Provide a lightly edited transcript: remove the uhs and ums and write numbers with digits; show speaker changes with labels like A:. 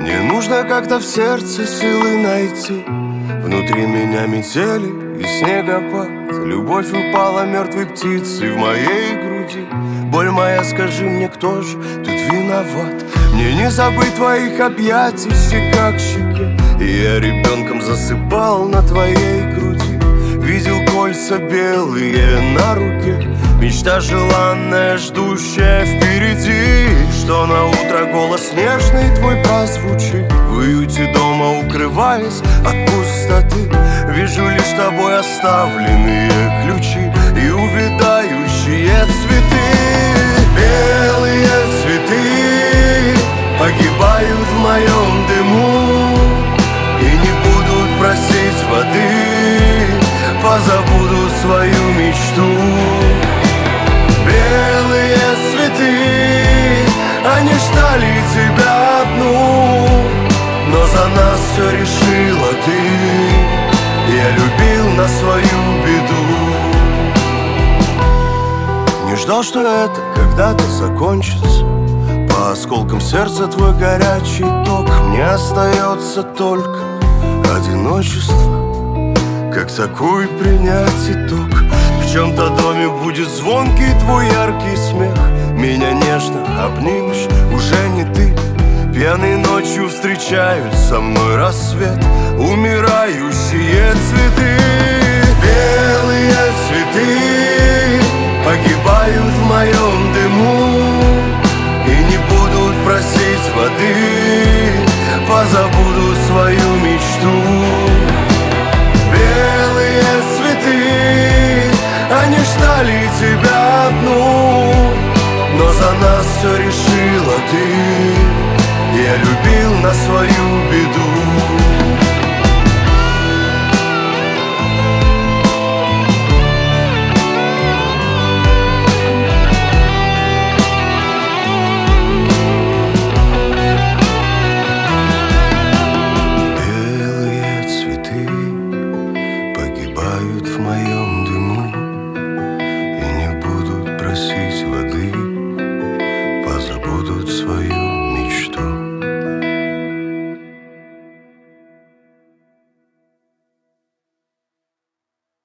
A: Мне нужно как-то в сердце силы найти. Внутри меня метели и снегопад. Любовь упала мертвой птицей в моей груди. Боль моя, скажи мне, кто же тут виноват? Мне не забыть твоих объятий, щека к щеке. И я ребенком засыпал на твоей груди. Видел кольца белые на руке. Мечта желанная, ждущая впереди. Что на утро голос нежный твой прозвучит. В уюте дома укрываясь от пустоты. Вижу лишь тобой оставленные ключи и увядающие цветы. Белые цветы погибают в моем дыму и не будут просить воды, позабудут свою мечту. Белые цветы, они ждали тебя одну, но за нас все решила ты. Я любил на свою беду. Не ждал, что это когда-то закончится. По осколкам сердца твой горячий ток. Мне остается только одиночество. Как такой принять итог? В чем-то доме будет звонкий твой яркий смех. Меня нежно обнимешь, уже не ты. Пьяной ночью встречают со мной рассвет. Умирающие цветы. Белые цветы погибают в моем дыму и не будут просить воды, позабудут свою мечту. Белые цветы, они ждали тебя одну, но за нас все решила ты. Я любил на свою беду.